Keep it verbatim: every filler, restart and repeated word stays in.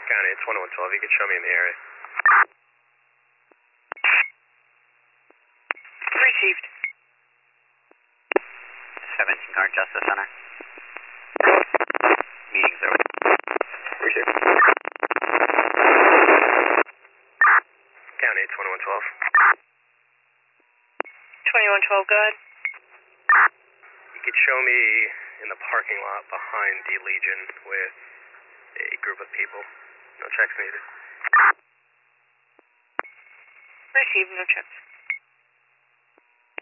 County, it's twenty-one twelve. You can show me in the area. Received. seventeen Guard Justice Center. Meeting's over. Received. County, twenty-one twelve. twenty-one twelve, go ahead. You could show me in the parking lot behind the Legion with a group of people. No checks needed. Received, no checks.